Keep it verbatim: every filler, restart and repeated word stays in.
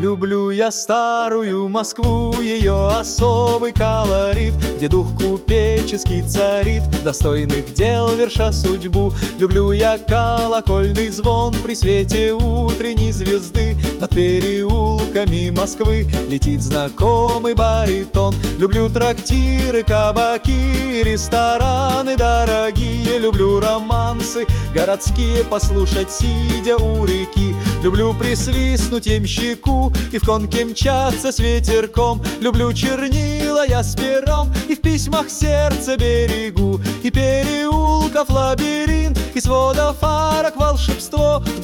Люблю я старую Москву, ее особый колорит, где дух купеческий царит, достойных дел верша судьбу. Люблю я колокольный звон при свете утренней звезды, над переулками Москвы летит знакомый баритон. Люблю трактиры, кабаки, рестораны дорогие. Люблю романсы городские послушать, сидя у реки. Люблю присвистнуть ямщику и в конке мчаться с ветерком. Люблю чернила я с пером и в письмах сердце берегу. И переулков лабиринт, и сводов арок волшебство.